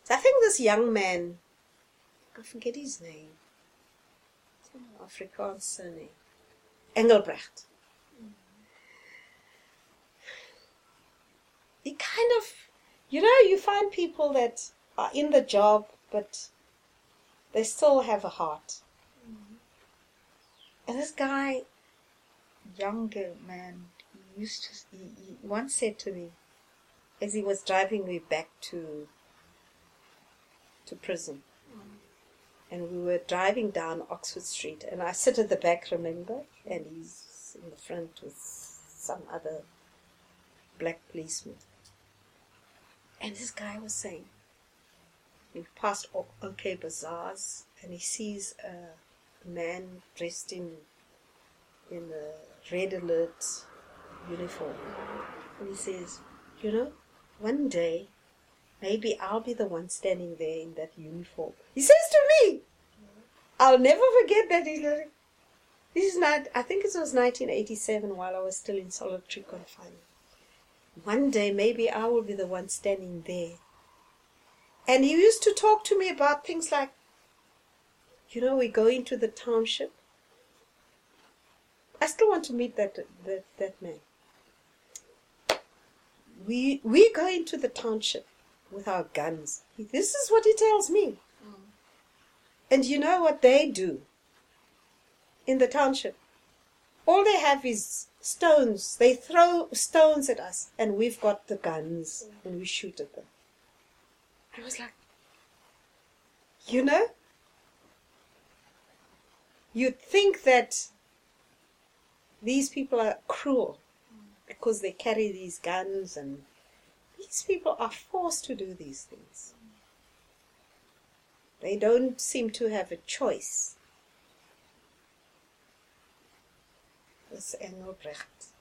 So I think this young man, I forget his name, it's an Afrikaans surname, Engelbrecht. He kind of, you find people that are in the job, but they still have a heart. And this guy, younger man, he once said to me, as he was driving me back to prison, and we were driving down Oxford Street, and I sit at the back, remember, and he's in the front with some other black policeman. And this guy was saying, we passed OK Bazaars, and he sees a man dressed in a red alert uniform. And he says, one day, maybe I'll be the one standing there in that uniform. He says to me, I'll never forget that. This is not, I think it was 1987 while I was still in solitary confinement. One day, maybe I will be the one standing there. And he used to talk to me about things like, we go into the township. I still want to meet that man. We go into the township with our guns. This is what he tells me. And you know what they do in the township? All they have is stones. They throw stones at us, and we've got the guns, and we shoot at them. I was like, you'd think that these people are cruel because they carry these guns, and these people are forced to do these things. They don't seem to have a choice. This Engelbrecht,